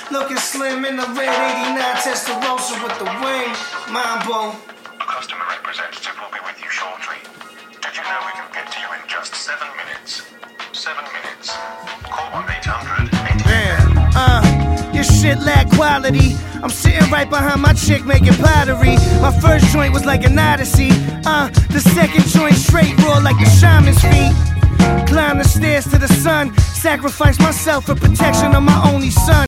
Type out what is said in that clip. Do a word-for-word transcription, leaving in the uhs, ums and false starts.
Looking slim in the red eighty-nine Testarossa with the wing. Mambo. A customer representative will be with you shortly. Did you know we can get to you in just seven minutes? Seven minutes. Call one eight hundred eighty. Man, uh, your shit lack quality. I'm sitting right behind my chick making pottery. My first joint was like an odyssey. Uh, the second joint straight raw like the shaman's feet. Climb the stairs to the sun. Sacrifice myself for protection of my only son.